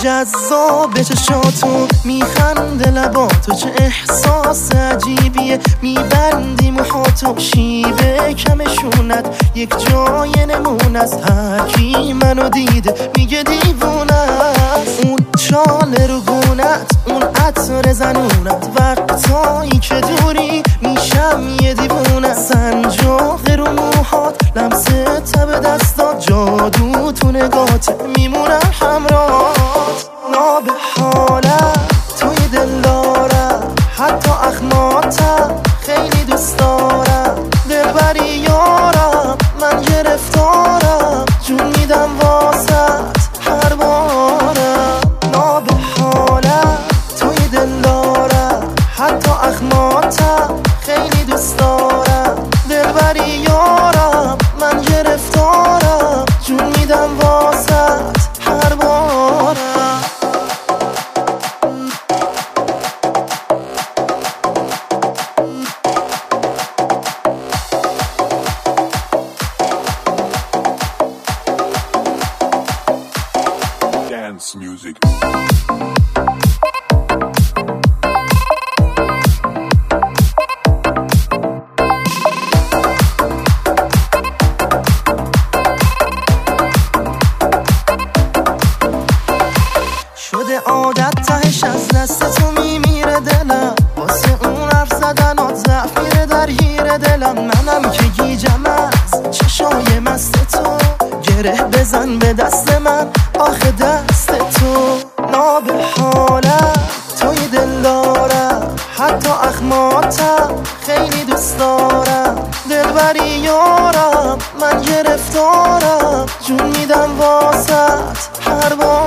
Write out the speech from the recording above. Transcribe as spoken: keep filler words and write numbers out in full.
جذاب چشاتو میخنده لباتو، چه احساس عجیبیه میبندی موهاتو. شیوه کمشونت یک جای نمونه است، هر کی منو دیده میگه دیوونه است. اون چاله رو گونت، اون عطر زنونت، وقتایی که دوری میشم یه دیوونه. سنجاق رو موهات، لمس تب دستات، جادو تو نگات میمونم همراهات. ناب حالت توی دل دارم، حتی اخماتم خیلی دوست دارم. دلبری یارم من گرفتارم، جون میدم واسط هر بارم. ناب حالت توی دل دارم، حتی اخماتم خیلی دوست دارم. دلبری یارم من گرفتارم، جون میدم واسط هر بارم. Dance music. شده عادت تهش از دست تو میمیره دلم، واسه اون حرف زدنات ضعف میره درگیر دلم. منم که گیجم از چشای مست تو، گره بزن به دست من آخه دست تو. ناب حالت توی دل دارم، حتی اخماتم خیلی دوست دارم. دلبری یارم من گرفتارم، جون میدم واسط هر بار.